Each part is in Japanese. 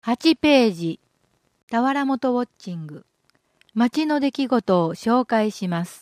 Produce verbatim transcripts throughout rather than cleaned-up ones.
はちページ、田原元ウォッチング、町の出来事を紹介します。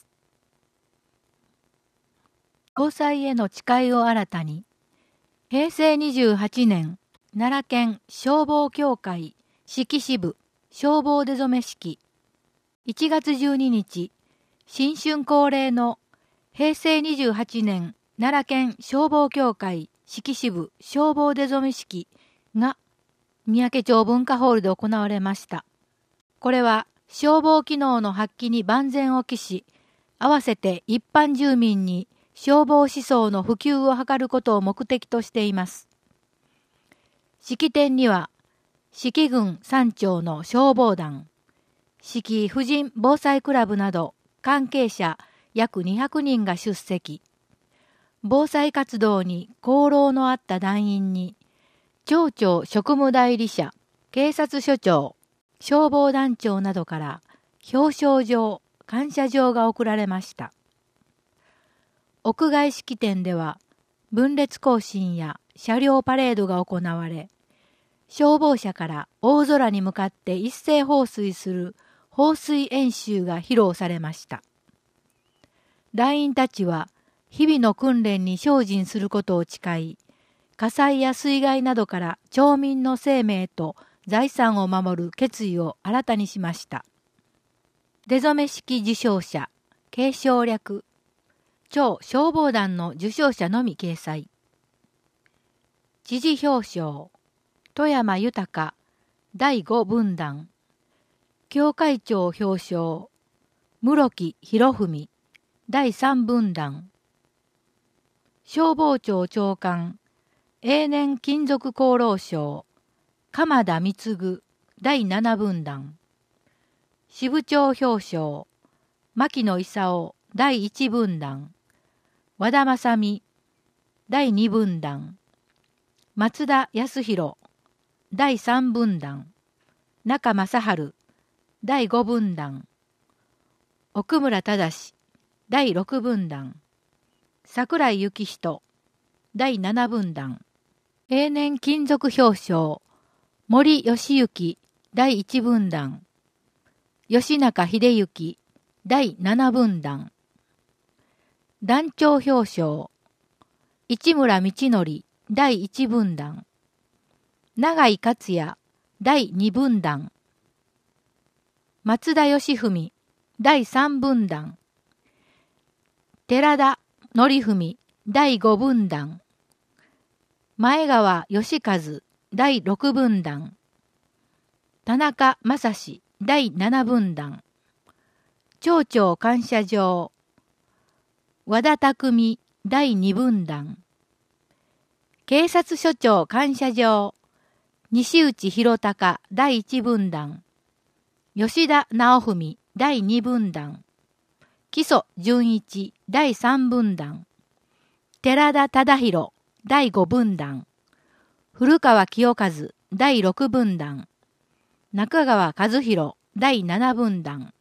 防災への誓いを新たに、へいせいにじゅうはちねん、奈良県消防協会志木支部消防出初め式、いちがつじゅうににち、新春恒例のへいせいにじゅうはちねん奈良県消防協会志木支部消防出初め式が三宅町文化ホールで行われました。これは消防機能の発揮に万全を期し、合わせて一般住民に消防思想の普及を図ることを目的としています。式典には、志木郡山町の消防団、志木婦人防災クラブなど関係者約にひゃくにんが出席。防災活動に功労のあった団員に、町長職務代理者、警察署長、消防団長などから表彰状、感謝状が贈られました。屋外式典では分列行進や車両パレードが行われ、消防車から大空に向かって一斉放水する放水演習が披露されました。団員たちは日々の訓練に精進することを誓い、火災や水害などから町民の生命と財産を守る決意を新たにしました。出初め式受賞者、継承略、町消防団の受賞者のみ掲載。知事表彰、富山豊だいご分団、協会長表彰、室木博文だいさん分団、消防庁長官、永年金属功労賞、鎌田貢だいなな分団、支部長表彰、牧野勲だいいち分団、和田正美だいに分団、松田康弘だいさん分団、中正春だいご分団、奥村忠だいろく分団、櫻井幸人だいなな分団、永年金属表彰、森義行だいいち分団、吉中秀幸だいなな分団、団長表彰、市村道則だいいち分団、永井克也だいに分団、松田義文だいさん分団、寺田則文だいご分団、前川義和だいろく分団、田中正史だいなな分団、町長感謝状、和田匠だいに分団、警察署長感謝状、西内博隆だいいち分団、吉田直文だいに分団、木曽純一だいさん分団、寺田忠宏だいご分団、古川清和だいろく分団、中川和弘だいなな分団、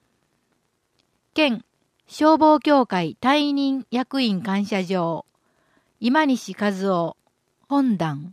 県消防協会退任役員感謝状、今西和夫本団。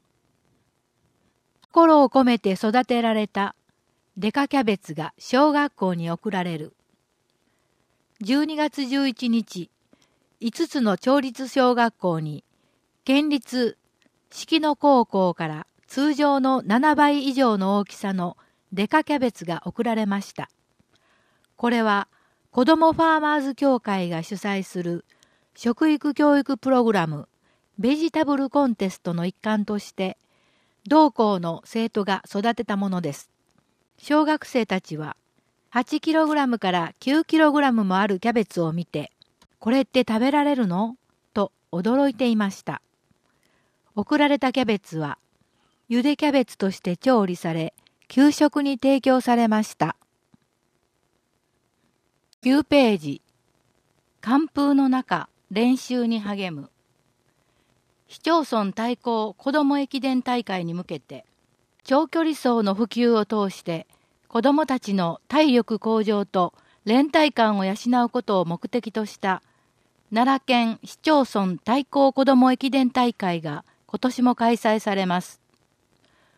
心を込めて育てられたデカキャベツが小学校に送られる。じゅうにがつじゅういちにち、いつつの町立小学校に県立敷野高校から通常のななばい以上の大きさのデカキャベツが送られました。これは子どもファーマーズ協会が主催する食育教育プログラムベジタブルコンテストの一環として同校の生徒が育てたものです。小学生たちははちキログラムからきゅうキログラムもあるキャベツを見て、これって食べられるの？と驚いていました。送られたキャベツは茹でキャベツとして調理され、給食に提供されました。きゅうページ、寒風の中練習に励む。市町村対抗子ども駅伝大会に向けて、長距離走の普及を通して子どもたちの体力向上と連帯感を養うことを目的とした奈良県市町村対抗子ども駅伝大会が今年も開催されます。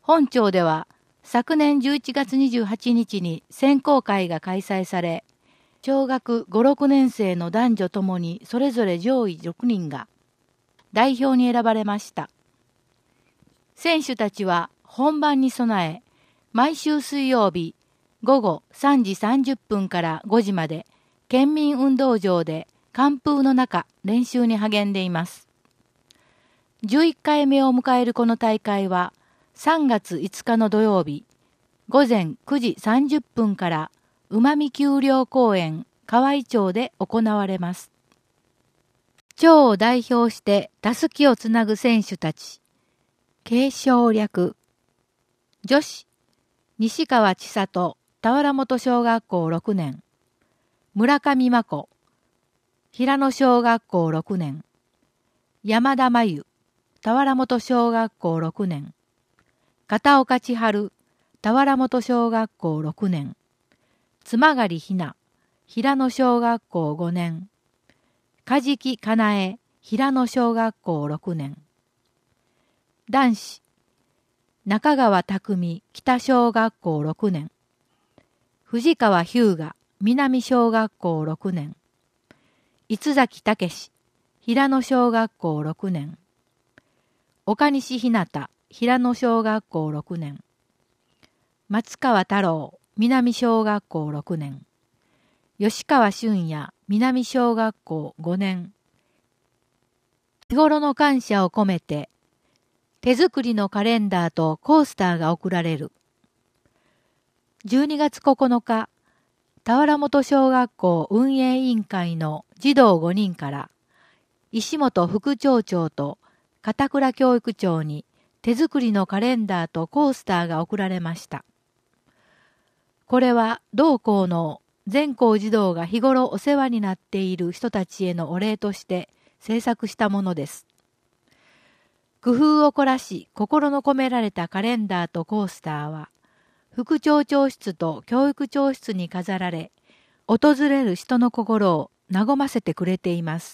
本町では昨年じゅういちがつにじゅうはちにちに選考会が開催され、小学ご、ろくねん生の男女ともにそれぞれ上位ろくにんが代表に選ばれました。選手たちは本番に備え、毎週水曜日午後さんじさんじゅっぷんからごじまで県民運動場で寒風の中練習に励んでいます。じゅういっかいめを迎えるこの大会はさんがついつかの土曜日午前くじさんじゅっぷんからうまみ丘陵公園河合町で行われます。町を代表してたすきをつなぐ選手たち。継承略。女子、西川千里、田原本小学校ろくねん。村上真子、平野小学校ろくねん。山田真由、田原本小学校ろくねん。片岡千春、田原本小学校ろくねん。妻狩ひな、平野小学校ごねん。梶木かなえ、平野小学校ろくねん。男子、中川匠、北小学校ろくねん。藤川日向、南小学校ろくねん。逸崎武史、平野小学校ろくねん。岡西ひなた、平野小学校ろくねん。松川太郎、南小学校ろくねん。吉川俊也、南小学校ごねん。日頃の感謝を込めて、手作りのカレンダーとコースターが贈られる。じゅうにがつここのか、田原本小学校運営委員会の児童ごにんから、石本副町長と片倉教育長に手作りのカレンダーとコースターが贈られました。これは同校の全校児童が日頃お世話になっている人たちへのお礼として制作したものです。工夫を凝らし心の込められたカレンダーとコースターは、副町長室と教育長室に飾られ、訪れる人の心を和ませてくれています。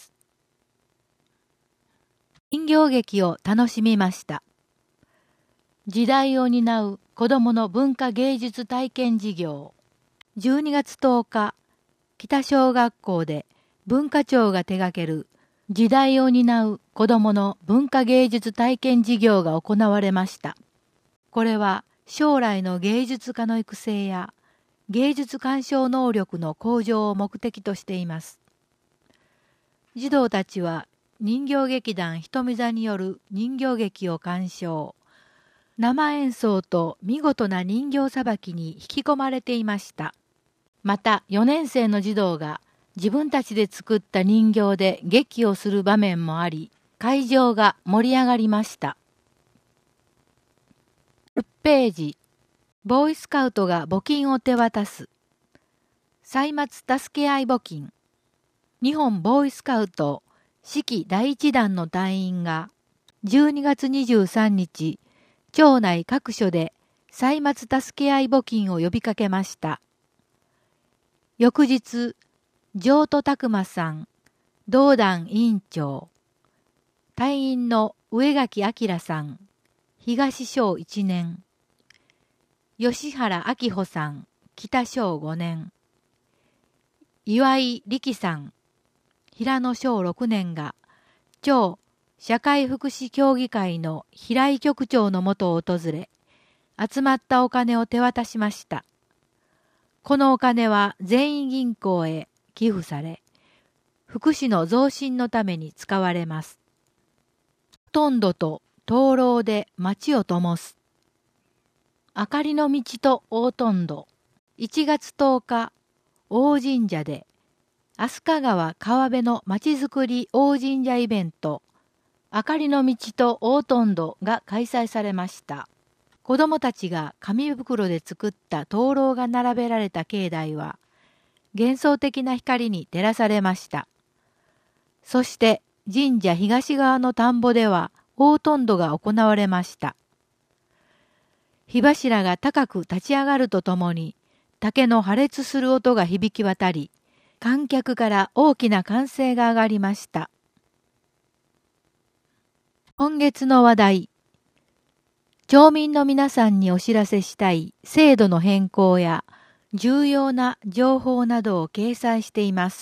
人形劇を楽しみました。時代を担う子どもの文化芸術体験事業。じゅうにがつとおか、北小学校で文化庁が手掛ける時代を担う子どもの文化芸術体験事業が行われました。これは将来の芸術家の育成や芸術鑑賞能力の向上を目的としています。児童たちは人形劇団ひとみ座による人形劇を鑑賞、生演奏と見事な人形さばきに引き込まれていました。またよねん生の児童が自分たちで作った人形で劇をする場面もあり、会場が盛り上がりました。じゅっページ、ボーイスカウトが募金を手渡す。歳末助け合い募金。日本ボーイスカウト四季第一弾の隊員がじゅうにがつにじゅうさんにち、町内各所で歳末助け合い募金を呼びかけました。翌日、譲渡拓馬さん、同団委員長、隊員の上垣明さん、東小いちねん、吉原明穂さん、北小ごねん、岩井力さん、平野小ろくねんが、町社会福祉協議会の平井局長のもとを訪れ、集まったお金を手渡しました。このお金は全員銀行へ寄付され、福祉の増進のために使われます。とんどと灯籠で街を灯す。明かりの道と大とんど。いちがつとおか、大神社で、飛鳥川川辺のまちづくり大神社イベント、明かりの道と大とんどが開催されました。子どもたちが紙袋で作った灯籠が並べられた境内は、幻想的な光に照らされました。そして神社東側の田んぼでは大とんどが行われました。火柱が高く立ち上がるとともに、竹の破裂する音が響き渡り、観客から大きな歓声が上がりました。今月の話題。 町民の皆さんにお知らせしたい制度の変更や重要な情報などを掲載しています。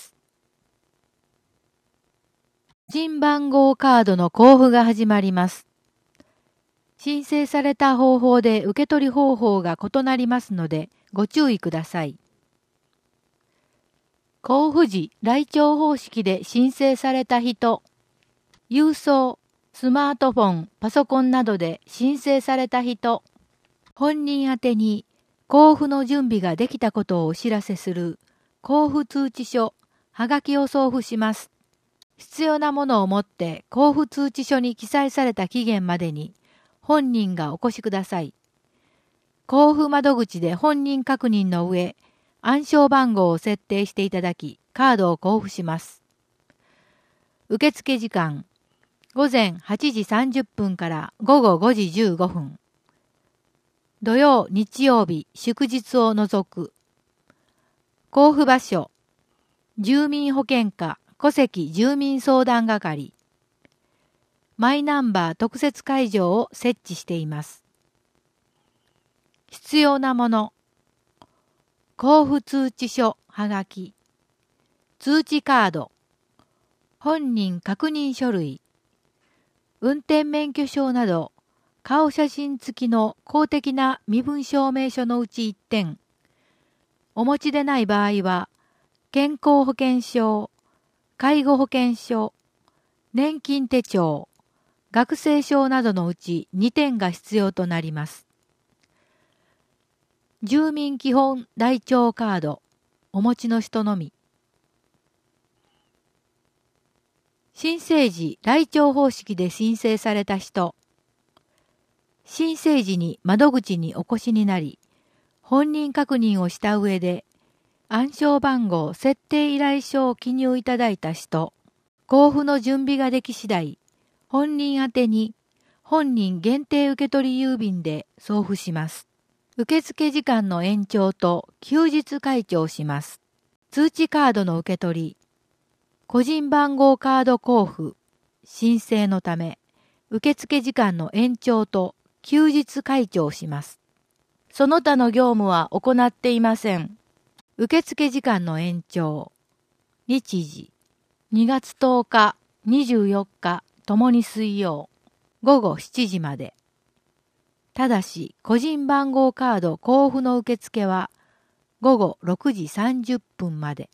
個人番号カードの交付が始まります。申請された方法で受け取り方法が異なりますのでご注意ください。交付時、来庁方式で申請された人、郵送、スマートフォン、パソコンなどで申請された人、本人宛てに交付の準備ができたことをお知らせする交付通知書、はがきを送付します。必要なものを持って交付通知書に記載された期限までに本人がお越しください。交付窓口で本人確認の上、暗証番号を設定していただき、カードを交付します。受付時間、ごぜんはちじさんじゅっぷんからごごごじじゅうごふん。土曜、日曜日、祝日を除く。交付場所、住民保険課戸籍住民相談係。マイナンバー特設会場を設置しています。必要なもの。交付通知書はがき。通知カード。本人確認書類。運転免許証など、顔写真付きの公的な身分証明書のうちいってん。お持ちでない場合は、健康保険証、介護保険証、年金手帳、学生証などのうちにてんが必要となります。住民基本台帳カード、お持ちの人のみ。申請時、来庁方式で申請された人。申請時に窓口にお越しになり、本人確認をした上で、暗証番号設定依頼書を記入いただいた人。交付の準備ができ次第、本人宛てに本人限定受取郵便で送付します。受付時間の延長と休日開帳します。通知カードの受け取り、個人番号カード交付、申請のため、受付時間の延長と休日開帳します。その他の業務は行っていません。受付時間の延長、日時、にがつとおか、にじゅうよっか、ともに水曜、ごごしちじまで。ただし、個人番号カード交付の受付はごごろくじさんじゅっぷんまで。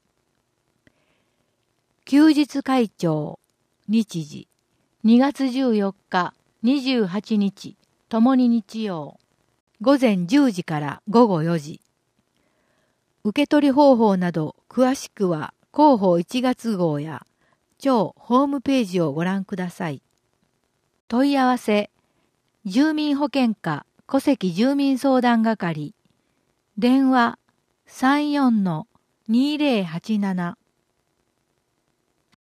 休日開帳、日時、にがつじゅうよっか、にじゅうはちにち、ともに日曜、ごぜんじゅうじからごごよじ。受け取り方法など詳しくは広報いちがつ号や庁ホームページをご覧ください。問い合わせ、住民保険課戸籍住民相談係、電話 さんよんのにぜろはちなな